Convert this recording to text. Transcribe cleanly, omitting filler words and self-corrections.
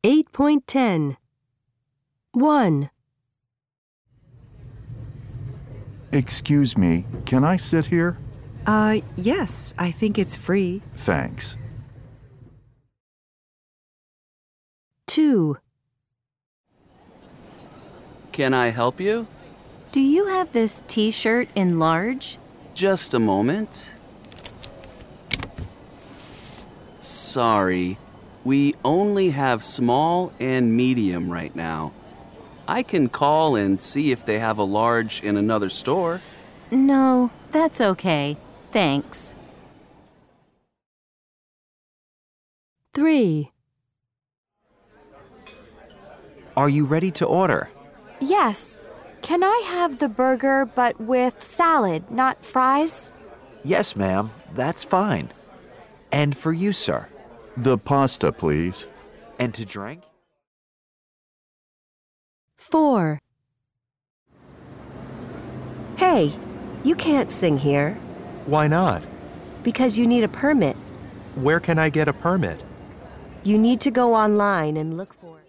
8.10. 1. Excuse me, can I sit here? Yes, I think it's free. Thanks. 2. Can I help you? Do you have this t-shirt in large? Just a moment. Sorry, we only have small and medium right now. I can call and see if they have a large in another store. No, that's okay. Thanks. 3. Are you ready to order? Yes. Can I have the burger but with salad, not fries? Yes, ma'am. That's fine. And for you, sir? The pasta, please. And to drink? 4. Hey, you can't sing here. Why not? Because you need a permit. Where can I get a permit? You need to go online and look for it.